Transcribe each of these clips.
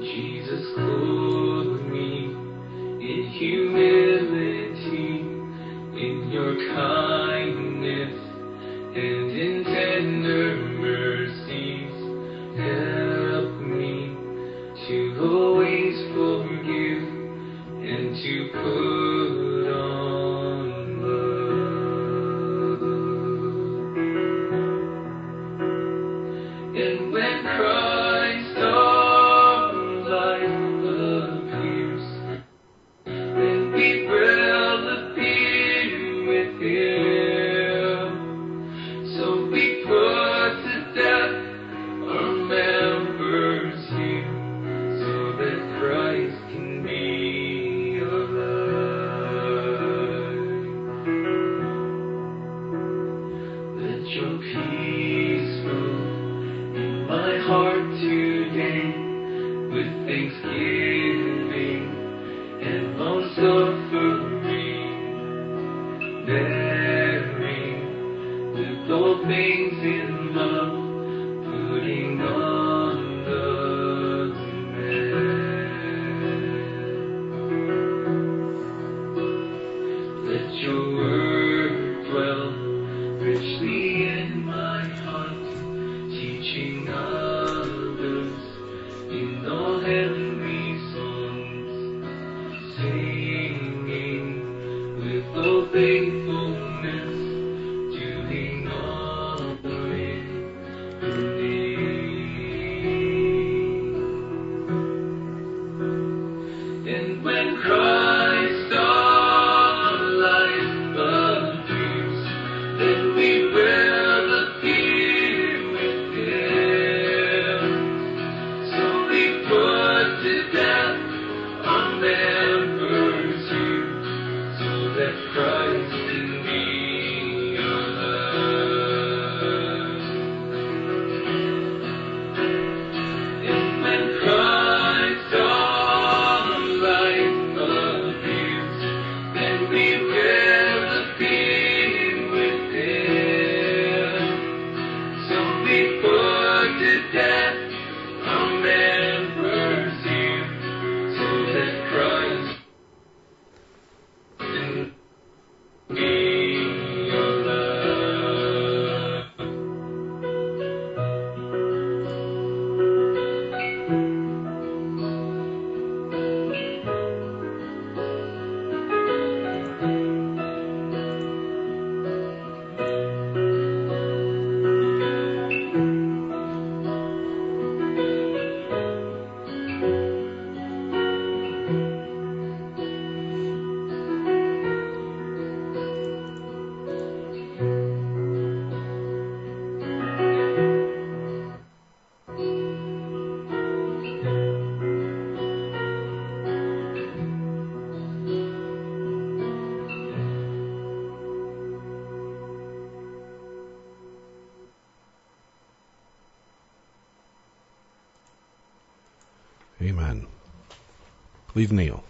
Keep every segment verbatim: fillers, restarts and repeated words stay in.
Jesus clothed me in humility, in your kindness and in tender mercies. Help me to always forgive and to put on love. And when Christ our life appears, then we will appear with Him. So we put to death our members here, so that Christ can be alive. Let your peace rule in my heart today, with thanksgiving and long suffering, bearing with all things in love, putting on the man. Let your word dwell richly in my heart, teaching others in all heavenly songs, singing with all faithfulness, doing all it in thee. And when Christ our life appears, then we will appear with Him. So we put to death our members here, so that Christ can be alive. And when Christ our life appears, then we will appear with Him. So we put to death our members here, so that Christ can be alive. Amen. Please kneel.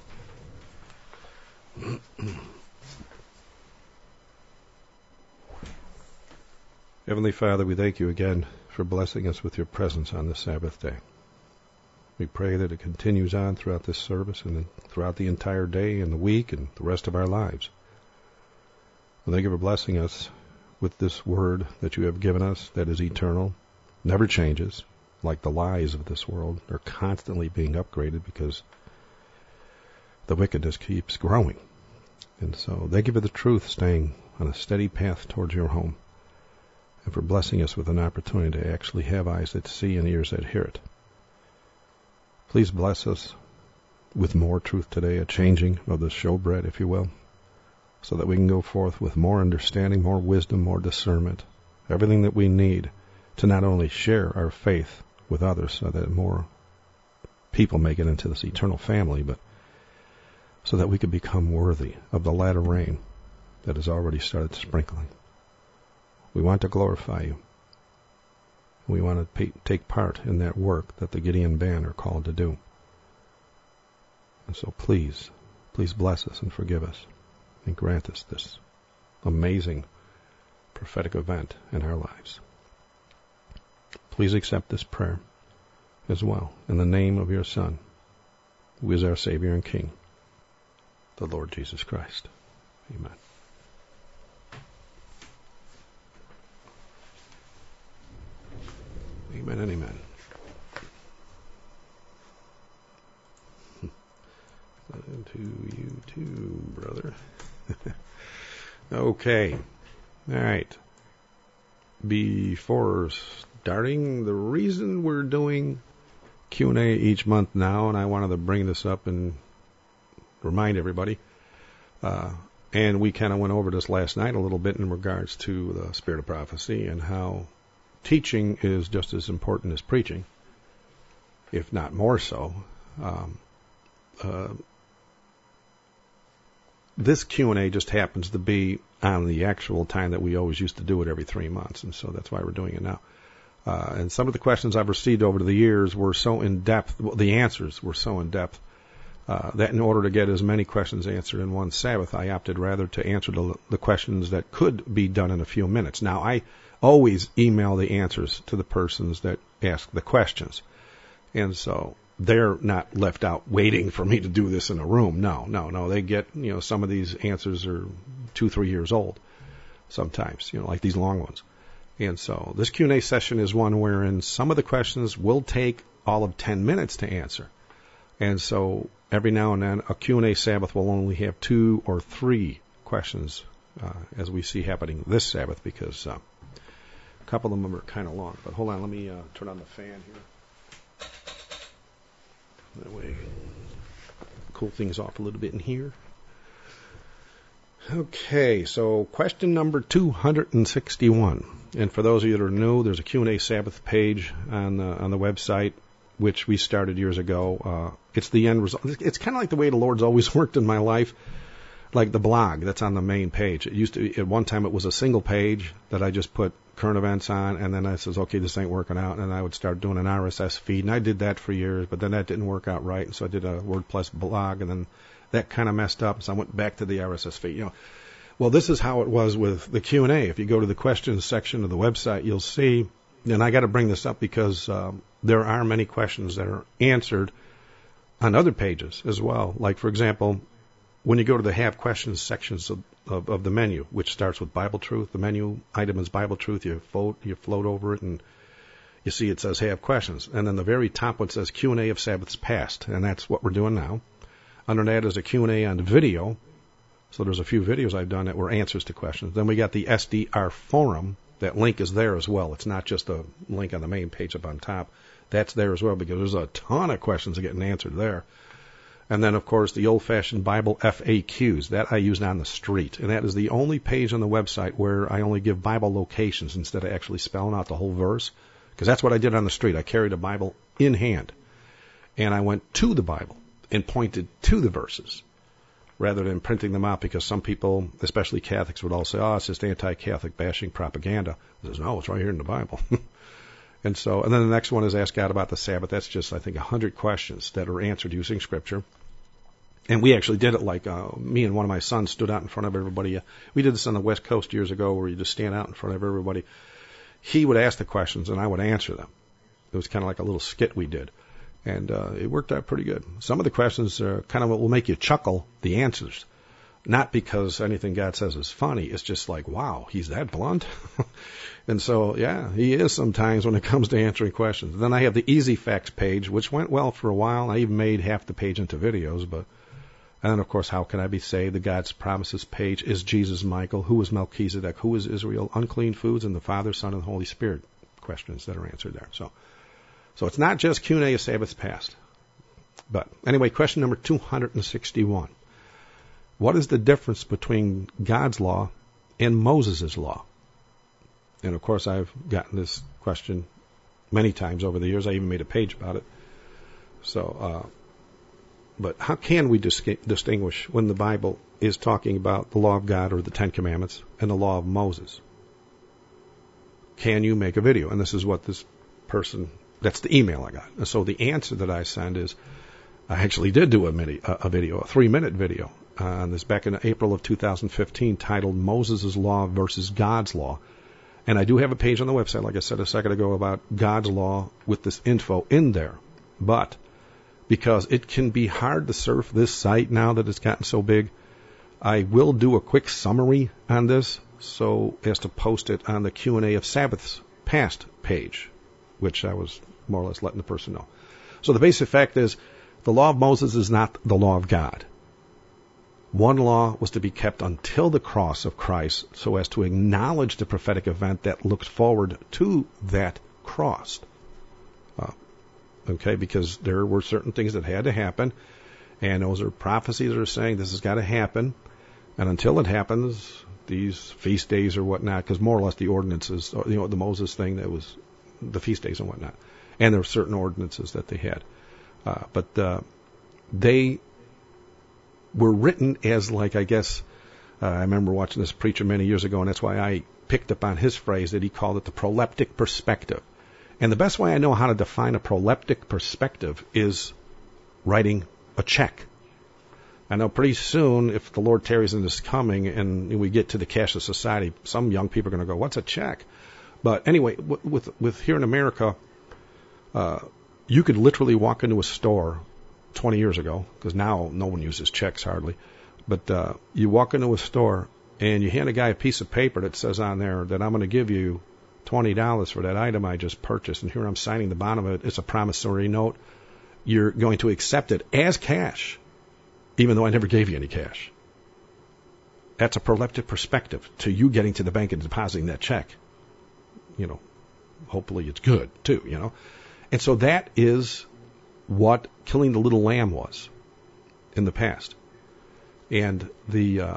Heavenly Father, we thank you again for blessing us with your presence on this Sabbath day. We pray that it continues on throughout this service and throughout the entire day and the week and the rest of our lives. We thank you for blessing us with this word that you have given us that is eternal, never changes, like the lies of this world are constantly being upgraded because the wickedness keeps growing. And so thank you for the truth staying on a steady path towards your home, and for blessing us with an opportunity to actually have eyes that see and ears that hear it. Please bless us with more truth today, a changing of the showbread, if you will, so that we can go forth with more understanding, more wisdom, more discernment, everything that we need to not only share our faith with others so that more people make it into this eternal family, but so that we could become worthy of the latter rain that has already started sprinkling. We want to glorify you. We want to pay, take part in that work that the Gideon band are called to do. And so please, please bless us and forgive us and grant us this amazing prophetic event in our lives. Please accept this prayer as well in the name of your Son, who is our Savior and King, the Lord Jesus Christ. Amen. Amen and amen. To you too, brother. Okay. All right. Before starting, the reason we're doing Q and A each month now, and I wanted to bring this up and remind everybody, uh, and we kind of went over this last night a little bit in regards to the spirit of prophecy and how teaching is just as important as preaching, if not more so. Um, uh, This Q and A just happens to be on the actual time that we always used to do it every three months, and so that's why we're doing it now. Uh, and some of the questions I've received over the years were so in-depth, well, the answers were so in-depth, uh, that in order to get as many questions answered in one Sabbath, I opted rather to answer the, the questions that could be done in a few minutes. Now, I always email the answers to the persons that ask the questions, and so they're not left out waiting for me to do this in a room. No, no, no. They get, you know, some of these answers are two, three years old sometimes, you know, like these long ones. And so this Q and A session is one wherein some of the questions will take all of ten minutes to answer. And so every now and then a Q and A Sabbath will only have two or three questions, uh, as we see happening this Sabbath, because uh, a couple of them are kind of long. But hold on, let me uh, turn on the fan here. That way, cool things off a little bit in here. Okay, so question number two hundred sixty-one. And for those of you that are new, there's a Q and A Sabbath page on the, on the website, which we started years ago. Uh, it's the end result. It's kind of like the way the Lord's always worked in my life, like the blog that's on the main page. It used to, at one time, it was a single page that I just put current events on, and then I says, okay, this ain't working out, and I would start doing an R S S feed, and I did that for years, but then that didn't work out right, and so I did a WordPress blog, and then that kind of messed up, so I went back to the R S S feed. You know, well, this is how it was with the Q and A. If you go to the questions section of the website, you'll see, and I got to bring this up because um, there are many questions that are answered on other pages as well. Like, for example, when you go to the Have Questions sections of, of, of the menu, which starts with Bible Truth, the menu item is Bible Truth, you float, you float over it, and you see it says Have Questions. And then the very top one says Q and A of Sabbaths Past, and that's what we're doing now. Under that is a Q and A on video. So there's a few videos I've done that were answers to questions. Then we got the S D R forum. That link is there as well. It's not just a link on the main page up on top. That's there as well because there's a ton of questions getting answered there. And then, of course, the old-fashioned Bible F A Qs. That I use on the street. And that is the only page on the website where I only give Bible locations instead of actually spelling out the whole verse. Because that's what I did on the street. I carried a Bible in hand. And I went to the Bible and pointed to the verses rather than printing them out, because some people, especially Catholics, would all say, oh, it's just anti-Catholic bashing propaganda. I says, no, it's right here in the Bible. And so, and then the next one is Ask God About the Sabbath. That's just, I think, a hundred questions that are answered using Scripture. And we actually did it like, uh, me and one of my sons stood out in front of everybody. Uh, we did this on the West Coast years ago where you just stand out in front of everybody. He would ask the questions and I would answer them. It was kind of like a little skit we did. And uh, it worked out pretty good. Some of the questions are kind of what will make you chuckle, the answers. Not because anything God says is funny. It's just like, wow, he's that blunt. And so, yeah, he is sometimes when it comes to answering questions. Then I have the Easy Facts page, which went well for a while. I even made half the page into videos. But, and then, of course, How Can I Be Saved? The God's Promises page. Is Jesus Michael? Who is Melchizedek? Who is Israel? Unclean Foods, and the Father, Son, and the Holy Spirit questions that are answered there. So, so it's not just Q and A of Sabbaths Past. But anyway, question number two hundred sixty-one. What is the difference between God's law and Moses' law? And, of course, I've gotten this question many times over the years. I even made a page about it. So, uh, but how can we dis- distinguish when the Bible is talking about the law of God or the Ten Commandments and the law of Moses? Can you make a video? And this is what this person, that's the email I got. And so the answer that I send is, I actually did do a, mini, a, a video, a three-minute video on this back in April of two thousand fifteen titled Moses' Law versus God's Law. And I do have a page on the website, like I said a second ago, about God's law with this info in there. But because it can be hard to surf this site now that it's gotten so big. I will do a quick summary on this so as to post it on the Q and A of Sabbath's past page, which I was more or less letting the person know. So the basic fact is the law of Moses is not the law of God. One law was to be kept until the cross of Christ so as to acknowledge the prophetic event that looked forward to that cross. Uh, okay, because there were certain things that had to happen, and those are prophecies that are saying this has got to happen. And until it happens, these feast days or whatnot, because more or less the ordinances, you know, the Moses thing, that was the feast days and whatnot. And there were certain ordinances that they had. Uh, but uh, they were written as like, I guess, uh, I remember watching this preacher many years ago, and that's why I picked up on his phrase that he called it the proleptic perspective. And the best way I know how to define a proleptic perspective is writing a check. I know pretty soon, if the Lord tarries in this coming and we get to the cashless society, some young people are going to go, what's a check? But anyway, with, with, with here in America, uh, you could literally walk into a store twenty years ago, because now no one uses checks hardly, but uh, you walk into a store and you hand a guy a piece of paper that says on there that I'm going to give you twenty dollars for that item I just purchased, and here I'm signing the bottom of it. It's a promissory note. You're going to accept it as cash, even though I never gave you any cash. That's a proleptic perspective to you getting to the bank and depositing that check. You know, hopefully it's good too, you know. And so that is what killing the little lamb was in the past. And the, uh,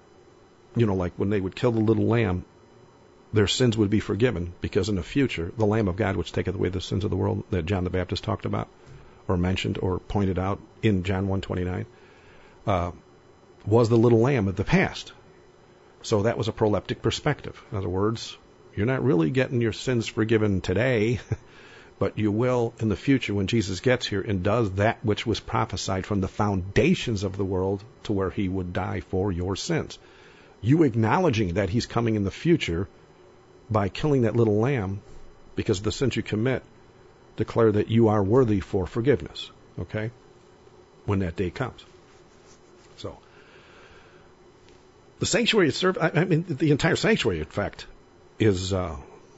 you know, like when they would kill the little lamb, their sins would be forgiven, because in the future, the Lamb of God, which taketh away the sins of the world, that John the Baptist talked about, or mentioned, or pointed out in John one twenty-nine, uh, was the little lamb of the past. So that was a proleptic perspective. In other words, you're not really getting your sins forgiven today, but you will in the future when Jesus gets here and does that which was prophesied from the foundations of the world to where he would die for your sins. You acknowledging that he's coming in the future by killing that little lamb because of the sins you commit, declare that you are worthy for forgiveness, okay, when that day comes. So, the sanctuary is served, I mean, the entire sanctuary, in fact, is, uh,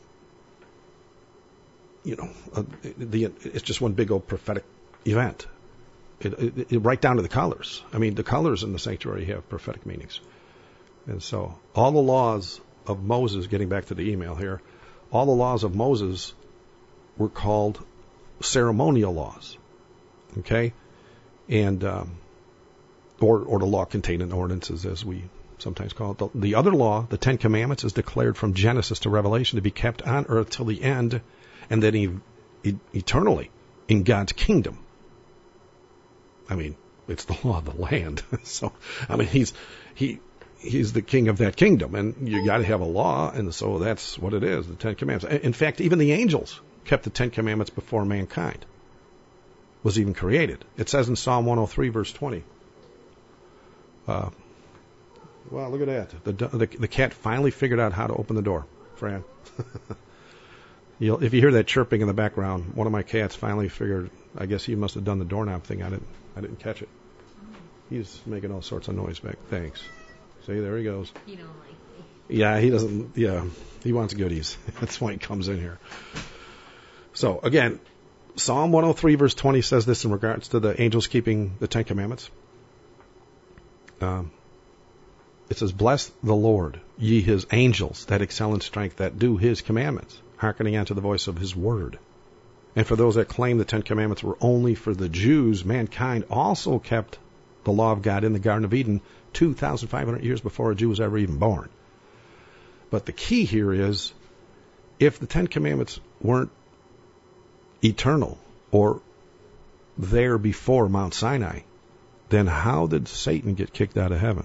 you know, uh, the, it's just one big old prophetic event. It, it, it, right down to the colors. I mean, the colors in the sanctuary have prophetic meanings. And so, all the laws of Moses, getting back to the email here, all the laws of Moses were called ceremonial laws, okay, and um, or or the law contained in ordinances, as we sometimes call it. The, the other law, the Ten Commandments, is declared from Genesis to Revelation to be kept on earth till the end, and then he, he, eternally in God's kingdom. I mean, it's the law of the land. So, I mean, he's he. He's the king of that kingdom, and you got to have a law, and so that's what it is, the Ten Commandments. In fact, even the angels kept the Ten Commandments before mankind was even created. It says in Psalm one oh three, verse twenty. Uh, wow, look at that. The, the, the cat finally figured out how to open the door, Fran. You'll, if you hear that chirping in the background, one of my cats finally figured, I guess he must have done the doorknob thing. I didn't, I didn't catch it. He's making all sorts of noise back. Thanks. See, there he goes. You don't like me. Yeah, he doesn't, yeah, he wants goodies. That's why he comes in here. So, again, Psalm one oh three, verse twenty says this in regards to the angels keeping the Ten Commandments. Um, it says, bless the Lord, ye his angels, that excel in strength, that do his commandments, hearkening unto the voice of his word. And for those that claim the Ten Commandments were only for the Jews, mankind also kept the law of God in the Garden of Eden two thousand five hundred years before a Jew was ever even born. But the key here is, if the Ten Commandments weren't eternal or there before Mount Sinai, then how did Satan get kicked out of heaven?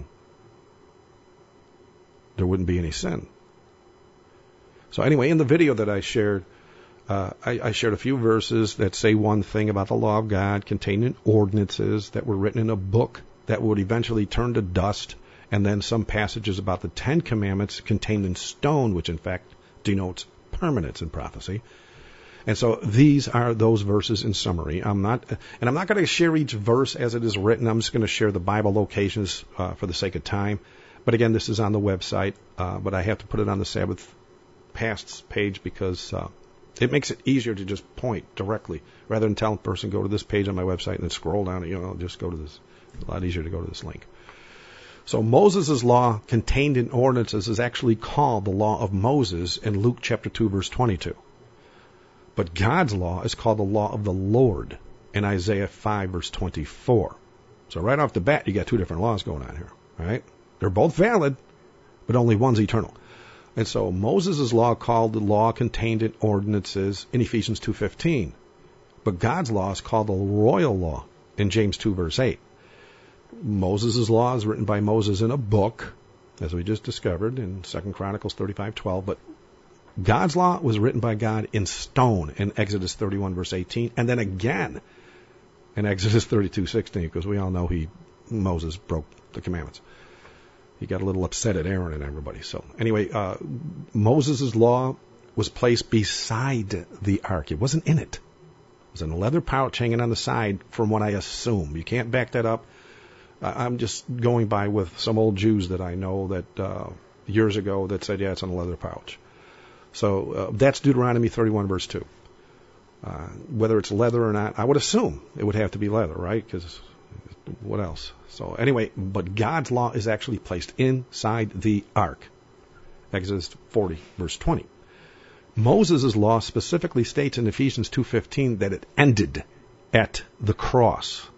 There wouldn't be any sin. So anyway, in the video that I shared, uh, I, I shared a few verses that say one thing about the law of God contained in ordinances that were written in a book that would eventually turn to dust, and then some passages about the Ten Commandments contained in stone, which in fact denotes permanence in prophecy. And so these are those verses in summary. I'm not, and I'm not going to share each verse as it is written. I'm just going to share the Bible locations uh, for the sake of time. But again, this is on the website, uh, but I have to put it on the Sabbath Pasts page because uh, it makes it easier to just point directly rather than tell a person go to this page on my website and then scroll down and, you know, just go to this. It's a lot easier to go to this link. So Moses' law contained in ordinances is actually called the law of Moses in Luke chapter two, verse twenty-two. But God's law is called the law of the Lord in Isaiah five, verse twenty-four. So right off the bat, you got two different laws going on here, right? They're both valid, but only one's eternal. And so Moses' law called the law contained in ordinances in Ephesians two fifteen. But God's law is called the royal law in James two, verse eight. Moses' law is written by Moses in a book, as we just discovered in Second Chronicles thirty-five twelve. But God's law was written by God in stone in Exodus thirty-one, verse eighteen, and then again in Exodus thirty-two sixteen, because we all know he Moses broke the commandments. He got a little upset at Aaron and everybody. So anyway, uh, Moses' law was placed beside the ark. It wasn't in it. It was in a leather pouch hanging on the side, from what I assume. You can't back that up. Uh, I'm just going by with some old Jews that I know that uh, years ago that said, yeah, it's in a leather pouch. So uh, that's Deuteronomy thirty-one, verse two. Uh, whether it's leather or not, I would assume it would have to be leather, right? Because what else? So anyway, but God's law is actually placed inside the ark. Exodus forty, verse twenty. Moses' law specifically states in Ephesians two fifteen that it ended at the cross.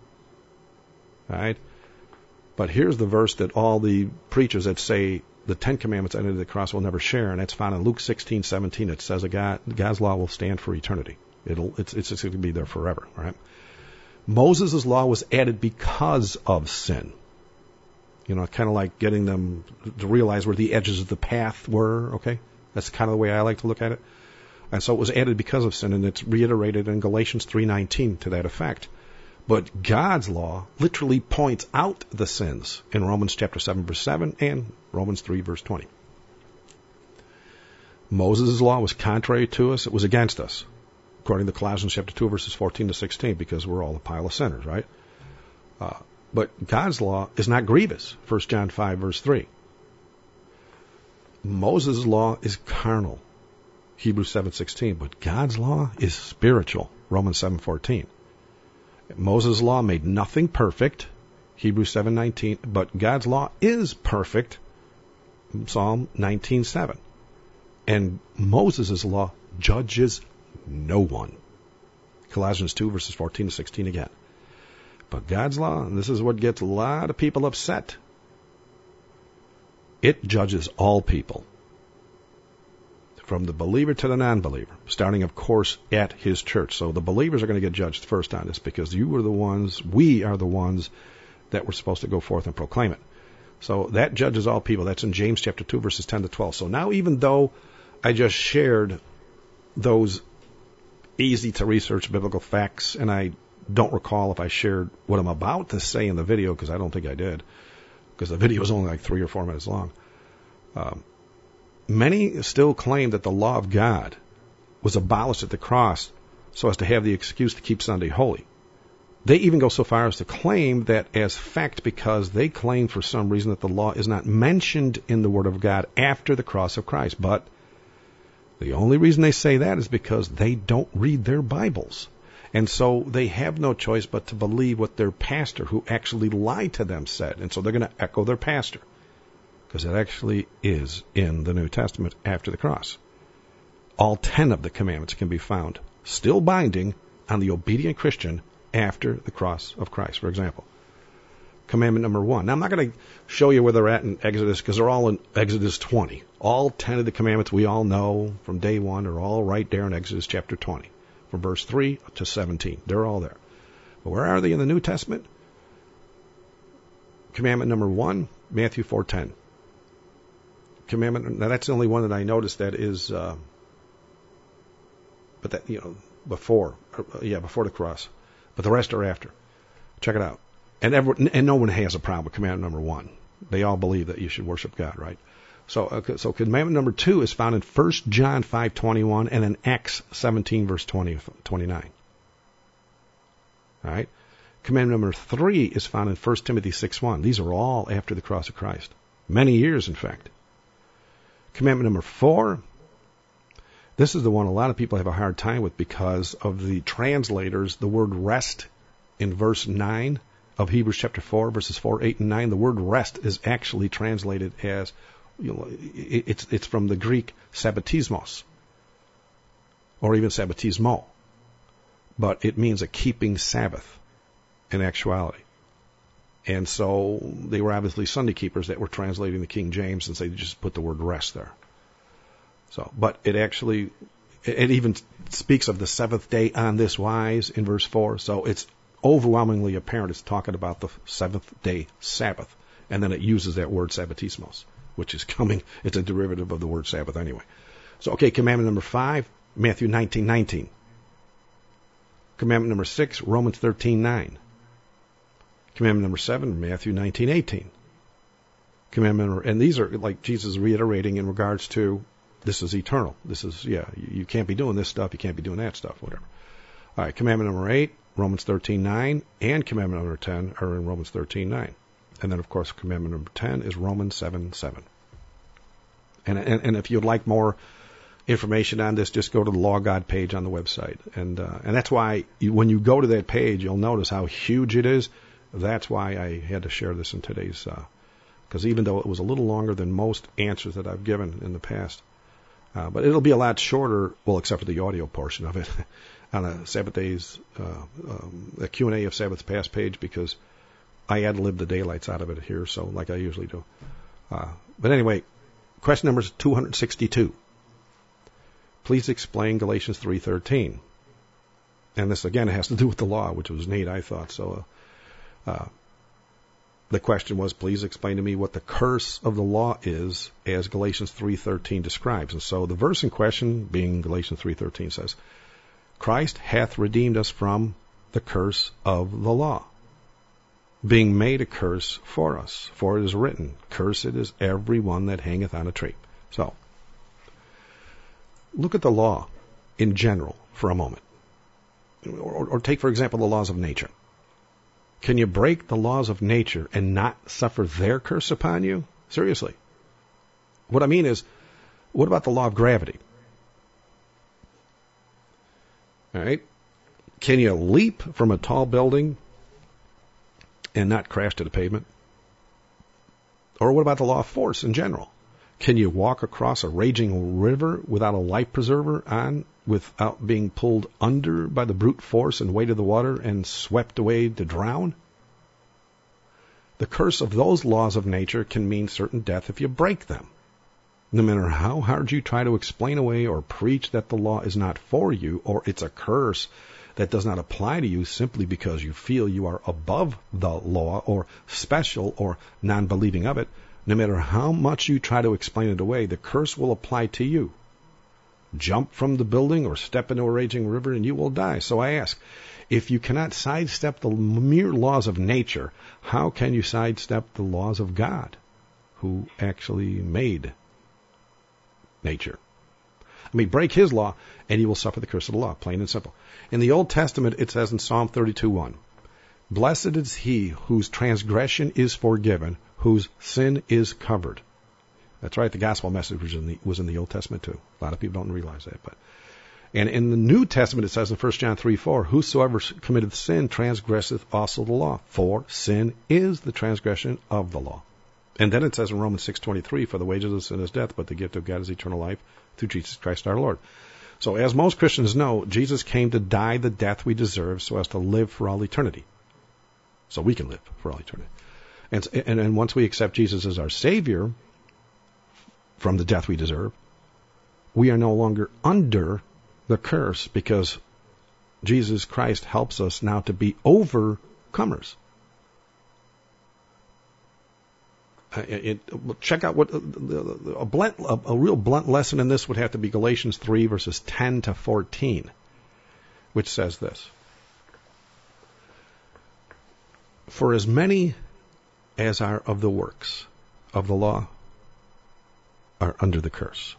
All right? But here's the verse that all the preachers that say the Ten Commandments ended at the cross will never share, and that's found in Luke sixteen seventeen. It says that God, God's law will stand for eternity. It'll, it's, it's, it's going to be there forever, all right? Moses' law was added because of sin. You know, kind of like getting them to realize where the edges of the path were, okay? That's kind of the way I like to look at it. And so it was added because of sin, and it's reiterated in Galatians three nineteen to that effect. But God's law literally points out the sins in Romans chapter seven, verse seven, and Romans three, verse twenty. Moses' law was contrary to us. It was against us, according to Colossians chapter two, verses fourteen to sixteen, because we're all a pile of sinners, right? Uh, but God's law is not grievous, First John five, verse three. Moses' law is carnal, Hebrews seven sixteen, but God's law is spiritual, Romans seven fourteen. Moses' law made nothing perfect, Hebrews seven nineteen, but God's law is perfect, Psalm nineteen seven. And Moses' law judges no one, Colossians two, verses fourteen to sixteen again. But God's law, and this is what gets a lot of people upset, it judges all people, from the believer to the non-believer, starting, of course, at his church. So the believers are going to get judged first on this, because you are the ones, we are the ones that were supposed to go forth and proclaim it. So that judges all people. That's in James chapter two, verses ten to twelve. So now, even though I just shared those easy-to-research biblical facts, and I don't recall if I shared what I'm about to say in the video, because I don't think I did, because the video is only like three or four minutes long. Um, Many still claim that the law of God was abolished at the cross so as to have the excuse to keep Sunday holy. They even go so far as to claim that as fact, because they claim for some reason that the law is not mentioned in the Word of God after the cross of Christ. But the only reason they say that is because they don't read their Bibles. And so they have no choice but to believe what their pastor, who actually lied to them, said. And so they're going to echo their pastor, because it actually is in the New Testament after the cross. All ten of the commandments can be found still binding on the obedient Christian after the cross of Christ. For example, commandment number one. Now, I'm not going to show you where they're at in Exodus, because they're all in Exodus twenty. All ten of the commandments we all know from day one are all right there in Exodus chapter twenty, from verse three to seventeen. They're all there. But where are they in the New Testament? Commandment number one, Matthew four ten. Commandment, now that's the only one that I noticed that is, uh, but that, you know, before, or, yeah, before the cross. But the rest are after. Check it out. And everyone, and no one has a problem with commandment number one. They all believe that you should worship God, right? So, okay, so commandment number two is found in First John five twenty-one and in Acts seventeen, verse twenty, twenty-nine. All right. Commandment number three is found in First Timothy six one. These are all after the cross of Christ. Many years, in fact. Commandment number four, this is the one a lot of people have a hard time with because of the translators. The word rest in verse nine of Hebrews chapter four, verses four, eight, and nine, the word rest is actually translated as, you know, it's, it's from the Greek sabbatismos, or even sabbatismo. But it means a keeping Sabbath in actuality. And so they were obviously Sunday keepers that were translating the King James, and so they just put the word rest there. So, but it actually, it even speaks of the seventh day on this wise in verse four. So it's overwhelmingly apparent it's talking about the seventh day Sabbath. And then it uses that word sabbatismos, which is coming, it's a derivative of the word Sabbath anyway. So, okay, commandment number five, Matthew nineteen nineteen. Commandment number six, Romans thirteen nine. Commandment number seven, Matthew nineteen eighteen. Commandment number, and these are like Jesus reiterating in regards to this is eternal. This is, yeah, you, you can't be doing this stuff. You can't be doing that stuff, whatever. All right, commandment number eight, Romans thirteen nine, and commandment number ten are in Romans thirteen nine. And then, of course, commandment number ten is Romans seven seven. And, and, and if you'd like more information on this, just go to the Law of God page on the website. And, uh, and that's why you, when you go to that page, you'll notice how huge it is. That's why I had to share this in today's, because uh, even though it was a little longer than most answers that I've given in the past, uh, but it'll be a lot shorter, well, except for the audio portion of it, on a Sabbath Days, uh, um, a Q and A of Sabbath Past page, because I ad-lib the daylights out of it here, so like I usually do. Uh, but anyway, question number two hundred sixty-two. Please explain Galatians three thirteen. And this, again, has to do with the law, which was neat, I thought. So uh, uh, the question was, please explain to me what the curse of the law is as Galatians three thirteen describes. And so the verse in question, being Galatians three thirteen, says, Christ hath redeemed us from the curse of the law, being made a curse for us. For it is written, Cursed is every one that hangeth on a tree. So, look at the law in general for a moment. Or, or take, for example, the laws of nature. Can you break the laws of nature and not suffer their curse upon you? Seriously. What I mean is, what about the law of gravity? All right. Can you leap from a tall building and not crash to the pavement? Or what about the law of force in general? Can you walk across a raging river without a life preserver on, without being pulled under by the brute force and weight of the water and swept away to drown? The curse of those laws of nature can mean certain death if you break them. No matter how hard you try to explain away or preach that the law is not for you, or it's a curse that does not apply to you simply because you feel you are above the law or special or non-believing of it, no matter how much you try to explain it away, the curse will apply to you. Jump from the building or step into a raging river and you will die. So I ask, if you cannot sidestep the mere laws of nature, how can you sidestep the laws of God, who actually made nature? I mean, break his law and you will suffer the curse of the law, plain and simple. In the Old Testament, it says in Psalm thirty-two one, Blessed is he whose transgression is forgiven, whose sin is covered. That's right, the gospel message was in the, was in the Old Testament too. A lot of people don't realize that. But and in the New Testament, it says in First John three four, Whosoever committeth sin transgresseth also the law, for sin is the transgression of the law. And then it says in Romans six twenty-three, For the wages of sin is death, but the gift of God is eternal life through Jesus Christ our Lord. So as most Christians know, Jesus came to die the death we deserve so as to live for all eternity. So we can live for all eternity. And, and, and once we accept Jesus as our Savior from the death we deserve, we are no longer under the curse because Jesus Christ helps us now to be overcomers. Uh, it, it, check out what a, blunt, a, a real blunt lesson in this would have to be Galatians three verses ten to fourteen, which says this: For as many as are of the works of the law are under the curse.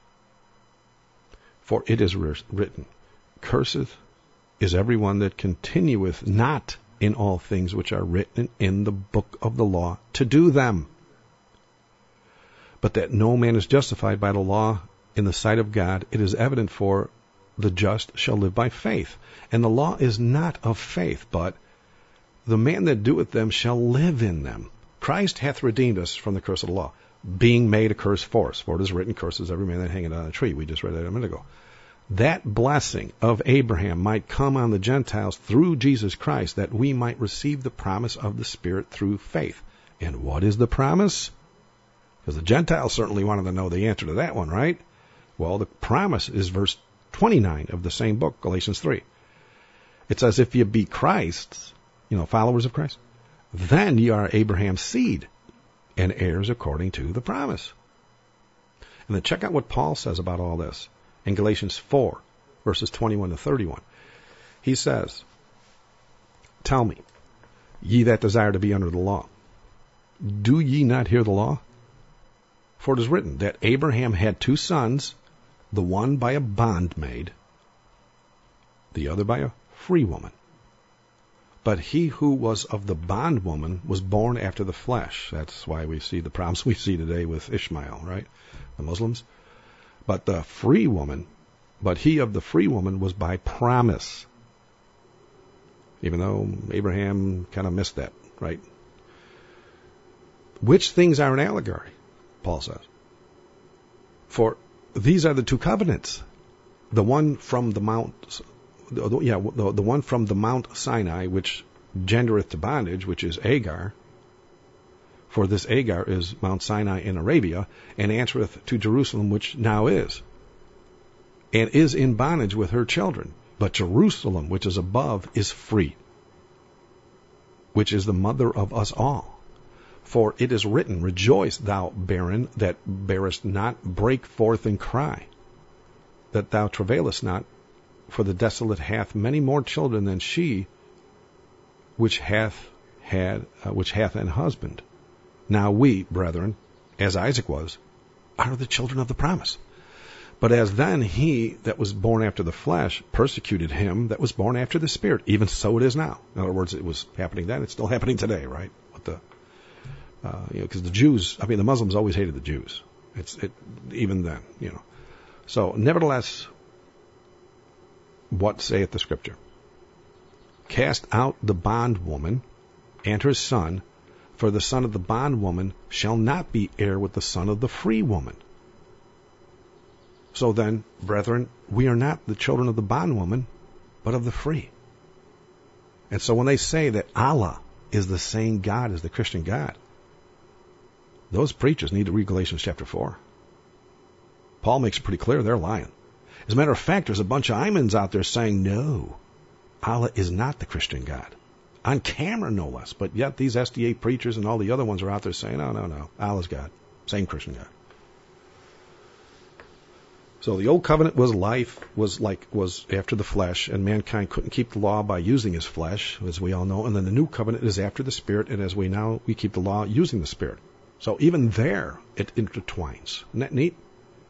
For it is written, Cursed is everyone that continueth not in all things which are written in the book of the law to do them. But that no man is justified by the law in the sight of God, it is evident, for the just shall live by faith. And the law is not of faith, but the man that doeth them shall live in them. Christ hath redeemed us from the curse of the law, being made a curse for us. For it is written, Curses every man that hangeth on a tree. We just read that a minute ago. That blessing of Abraham might come on the Gentiles through Jesus Christ, that we might receive the promise of the Spirit through faith. And what is the promise? Because the Gentiles certainly wanted to know the answer to that one, right? Well, the promise is verse twenty-nine of the same book, Galatians three. It says, if ye be Christ's, you know, followers of Christ, then ye are Abraham's seed and heirs according to the promise. And then check out what Paul says about all this in Galatians four, verses twenty-one to thirty-one. He says, Tell me, ye that desire to be under the law, do ye not hear the law? For it is written that Abraham had two sons, the one by a bondmaid, the other by a free woman. But he who was of the bondwoman was born after the flesh. That's why we see the problems we see today with Ishmael, right? The Muslims. But the free woman, but he of the free woman was by promise. Even though Abraham kind of missed that, right? Which things are an allegory, Paul says. For these are the two covenants. The one from the Mount, yeah, the, the one from the Mount Sinai, which gendereth to bondage, which is Agar. For this Agar is Mount Sinai in Arabia, and answereth to Jerusalem, which now is, and is in bondage with her children. But Jerusalem, which is above, is free, which is the mother of us all. For it is written, Rejoice, thou barren that bearest not, break forth and cry, that thou travailest not, for the desolate hath many more children than she which hath had uh, which hath an husband. Now we, brethren, as Isaac was, are the children of the promise. But as then he that was born after the flesh persecuted him that was born after the Spirit, even so it is now. In other words, it was happening then, it's still happening today, right? With the Uh, you know, because the Jews, I mean, the Muslims always hated the Jews. It's it, even then, you know. So, nevertheless, what saith the Scripture? Cast out the bondwoman and her son, for the son of the bondwoman shall not be heir with the son of the free woman. So then, brethren, we are not the children of the bondwoman, but of the free. And so when they say that Allah is the same God as the Christian God, those preachers need to read Galatians chapter four. Paul makes it pretty clear they're lying. As a matter of fact, there's a bunch of imams out there saying, no, Allah is not the Christian God. On camera, no less. But yet these S D A preachers and all the other ones are out there saying, no, no, no, Allah's God. Same Christian God. So the old covenant was life, was like, was after the flesh, and mankind couldn't keep the law by using his flesh, as we all know. And then the new covenant is after the Spirit, and as we now, we keep the law using the Spirit. So even there, it intertwines. Isn't that neat?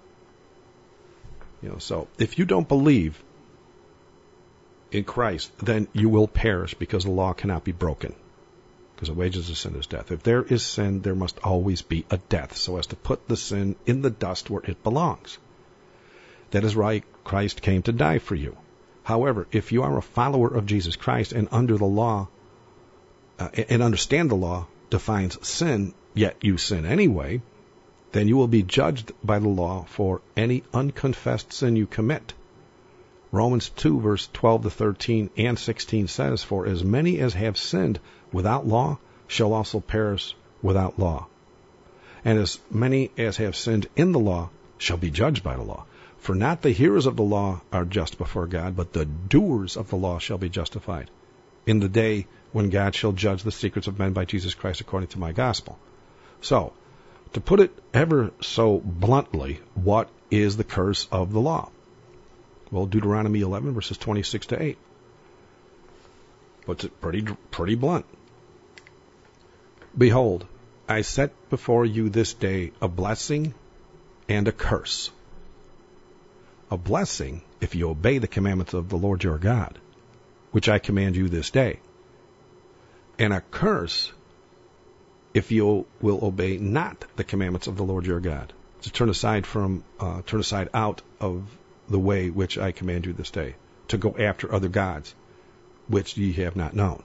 You know, so if you don't believe in Christ, then you will perish, because the law cannot be broken. Because the wages of sin is death. If there is sin, there must always be a death, so as to put the sin in the dust where it belongs. That is why Christ came to die for you. However, if you are a follower of Jesus Christ and under the law, uh, and understand the law defines sin, yet you sin anyway, then you will be judged by the law for any unconfessed sin you commit. Romans two, verse twelve to thirteen and sixteen says, For as many as have sinned without law shall also perish without law. And as many as have sinned in the law shall be judged by the law. For not the hearers of the law are just before God, but the doers of the law shall be justified in the day when God shall judge the secrets of men by Jesus Christ according to my gospel. So, to put it ever so bluntly, what is the curse of the law? Well, Deuteronomy eleven, verses twenty-six to eight. Puts it pretty, pretty blunt. Behold, I set before you this day a blessing and a curse. A blessing if you obey the commandments of the Lord your God, which I command you this day. And a curse if you will obey not the commandments of the Lord your God, to turn aside from, uh, turn aside out of the way which I command you this day, to go after other gods, which ye have not known.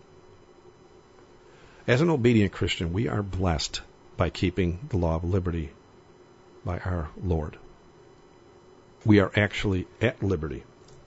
As an obedient Christian, we are blessed by keeping the law of liberty by our Lord. We are actually at liberty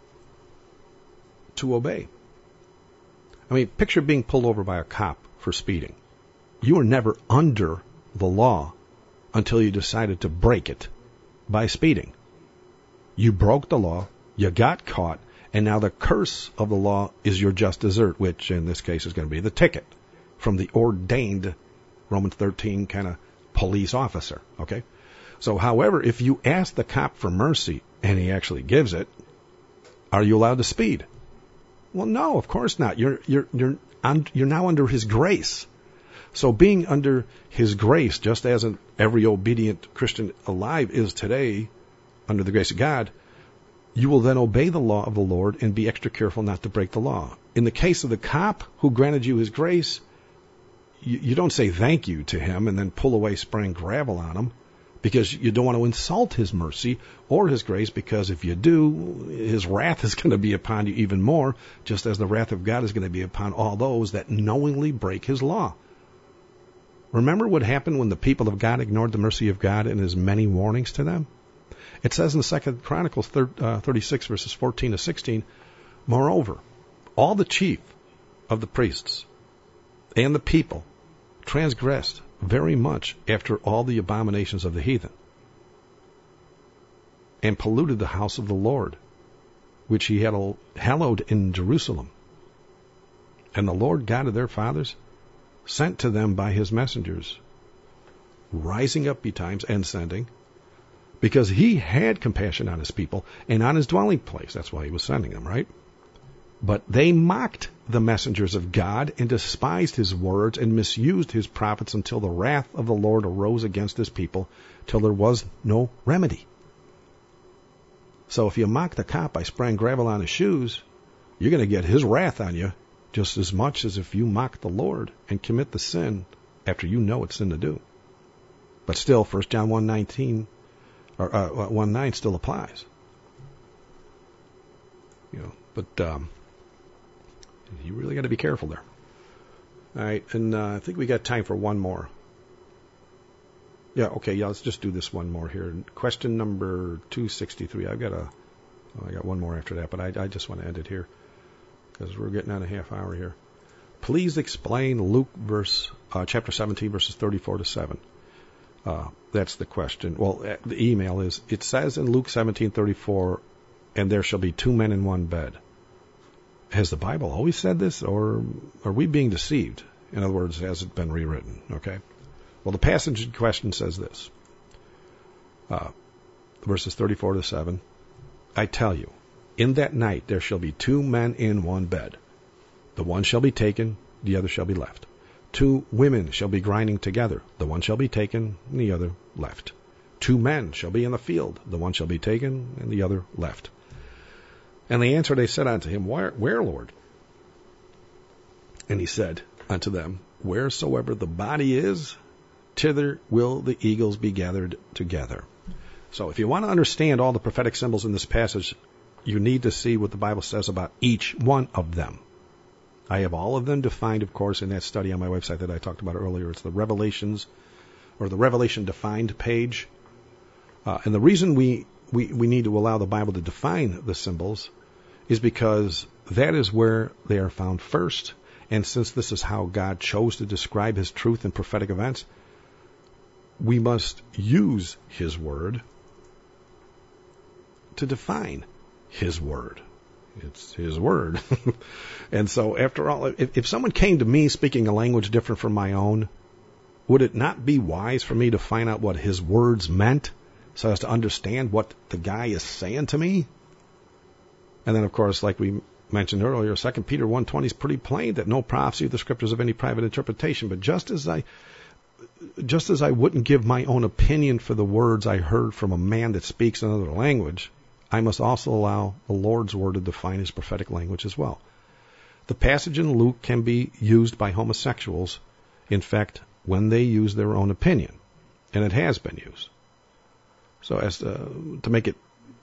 to obey. I mean, picture being pulled over by a cop for speeding. You were never under the law until you decided to break it by speeding. You broke the law, you got caught, and now the curse of the law is your just desert, which in this case is going to be the ticket from the ordained Romans thirteen kind of police officer. Okay? So, however, if you ask the cop for mercy and he actually gives it, are you allowed to speed? Well, no, of course not. You're you're you're un, you're now under his grace. So being under his grace, just as an, every obedient Christian alive is today under the grace of God, you will then obey the law of the Lord and be extra careful not to break the law. In the case of the cop who granted you his grace, you, you don't say thank you to him and then pull away spraying gravel on him, because you don't want to insult his mercy or his grace, because if you do, his wrath is going to be upon you even more, just as the wrath of God is going to be upon all those that knowingly break his law. Remember what happened when the people of God ignored the mercy of God and his many warnings to them? It says in Second Chronicles thirty-six, verses fourteen to sixteen, moreover, all the chief of the priests and the people transgressed very much after all the abominations of the heathen, and polluted the house of the Lord, which he had hallowed in Jerusalem. And the Lord God of their fathers sent to them by his messengers, rising up betimes and sending, because he had compassion on his people and on his dwelling place. That's why he was sending them, right? But they mocked the messengers of God and despised his words and misused his prophets until the wrath of the Lord arose against his people, till there was no remedy. So if you mock the cop by spraying gravel on his shoes, you're going to get his wrath on you just as much as if you mock the Lord and commit the sin after you know it's sin to do. But still, First John one nineteen or uh, one nine still applies. You know, but um, you really got to be careful there. All right, and uh, I think we got time for one more. Yeah, okay, yeah, let's just do this one more here. Question number two sixty-three. I've got a, oh, I got one more after that, but I, I just want to end it here because we're getting on a half hour here. Please explain Luke verse uh, chapter seventeen, verses thirty-four to seven. Uh, that's the question. Well, the email is, it says in Luke seventeen thirty-four, and there shall be two men in one bed. Has the Bible always said this, or are we being deceived? In other words, has it been rewritten? Okay. Well, the passage in question says this, uh, verses thirty-four to seven. I tell you, in that night there shall be two men in one bed. The one shall be taken, the other shall be left. Two women shall be grinding together. The one shall be taken, and the other left. Two men shall be in the field. The one shall be taken, and the other left. And they answered, they said unto him, Where, where, Lord? And he said unto them, Wheresoever the body is, thither will the eagles be gathered together. So if you want to understand all the prophetic symbols in this passage, you need to see what the Bible says about each one of them. I have all of them defined, of course, in that study on my website that I talked about earlier. It's the Revelations, or the Revelation Defined page. Uh, and the reason we, we, we need to allow the Bible to define the symbols is because that is where they are found first. And since this is how God chose to describe his truth in prophetic events, we must use his word to define his word. It's his word. And so after all, if, if someone came to me speaking a language different from my own, would it not be wise for me to find out what his words meant so as to understand what the guy is saying to me? And then, of course, like we mentioned earlier, Second Peter one twenty is pretty plain that no prophecy of the scriptures of any private interpretation. But just as I just as I wouldn't give my own opinion for the words I heard from a man that speaks another language, I must also allow the Lord's word to define his prophetic language as well. The passage in Luke can be used by homosexuals, in fact, when they use their own opinion, and it has been used. So as to, to make it,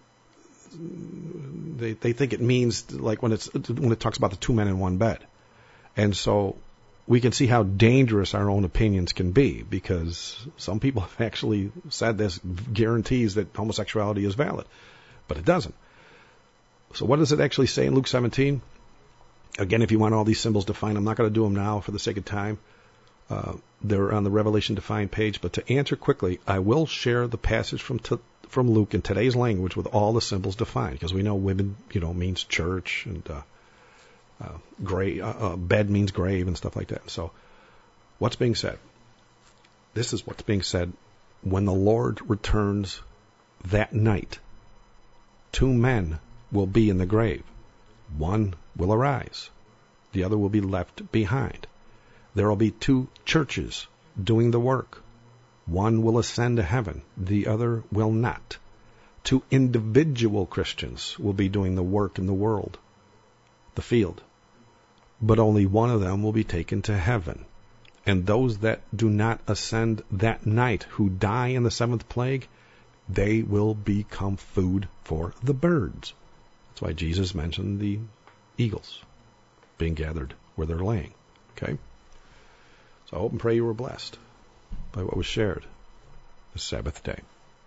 they they think it means like when it's when it talks about the two men in one bed, and so we can see how dangerous our own opinions can be, because some people have actually said this guarantees that homosexuality is valid, but it doesn't. So what does it actually say in Luke seventeen? Again, if you want all these symbols defined, I'm not going to do them now for the sake of time. Uh, they're on the Revelation Defined page. But to answer quickly, I will share the passage from t- from Luke in today's language with all the symbols defined, because we know women, you know, means church, and uh, uh, grave, uh, uh, bed means grave and stuff like that. So what's being said? This is what's being said. When the Lord returns that night, two men will be in the grave. One will arise. The other will be left behind. There will be two churches doing the work. One will ascend to heaven. The other will not. Two individual Christians will be doing the work in the world, the field. But only one of them will be taken to heaven. And those that do not ascend that night, who die in the seventh plague, they will become food for the birds. That's why Jesus mentioned the eagles being gathered where they're laying. Okay? So I hope and pray you were blessed by what was shared this Sabbath day.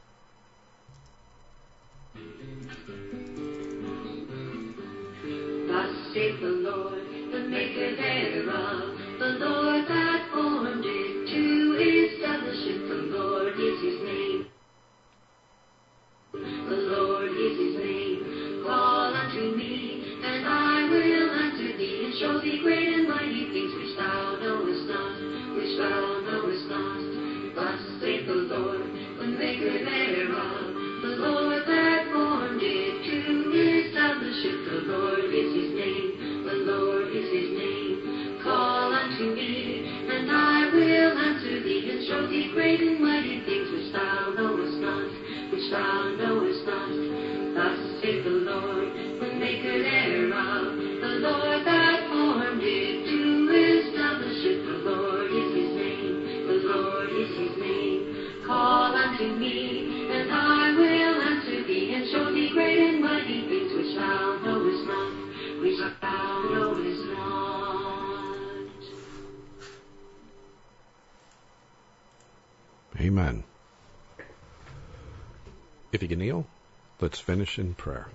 Thus saith the Lord, the maker thereof, the Lord that formed it, to establish it. The Lord is his name. The Lord is his name. Call unto me, and I will answer thee, and show thee great and mighty things which thou knowest not, which thou knowest not. Thus saith the Lord, the maker thereof, the Lord that formed it, to establish it. The Lord is his name. The Lord is his name. Call unto me, and I will answer thee, and show thee great and mighty things which thou knowest not, which thou knowest not. Thus saith the Lord, the maker thereof, the Lord that formed it, to establish it. The Lord is his name. The Lord is his name. Call unto me, and I will answer thee, and show thee great and mighty things which thou knowest not, which thou knowest not. Amen. If you can kneel, let's finish in prayer.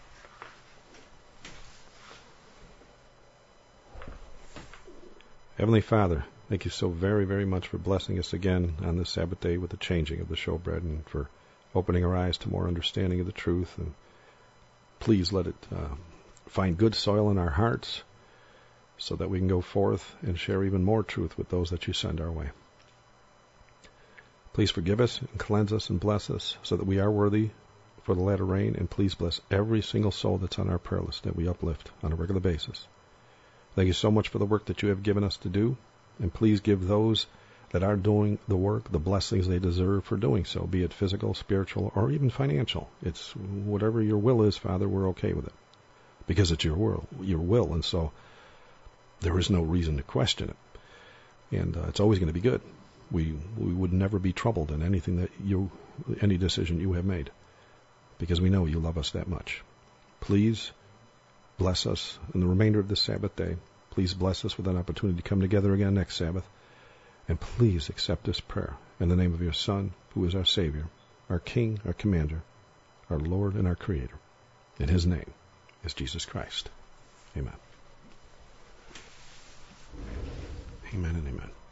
Heavenly Father, thank you so very, very much for blessing us again on this Sabbath day with the changing of the showbread, and for opening our eyes to more understanding of the truth. And please let it uh, find good soil in our hearts, so that we can go forth and share even more truth with those that you send our way. Please forgive us and cleanse us and bless us, so that we are worthy for the latter rain. And please bless every single soul that's on our prayer list that we uplift on a regular basis. Thank you so much for the work that you have given us to do. And please give those that are doing the work the blessings they deserve for doing so, be it physical, spiritual, or even financial. It's whatever your will is, Father, we're okay with it, because it's your will, your will, and so there is no reason to question it. And uh, it's always going to be good. We we would never be troubled in anything that you, any decision you have made, because we know you love us that much. Please bless us in the remainder of this Sabbath day. Please bless us with an opportunity to come together again next Sabbath. And please accept this prayer in the name of your Son, who is our Savior, our King, our Commander, our Lord, and our Creator. In his name is Jesus Christ. Amen. Amen and amen.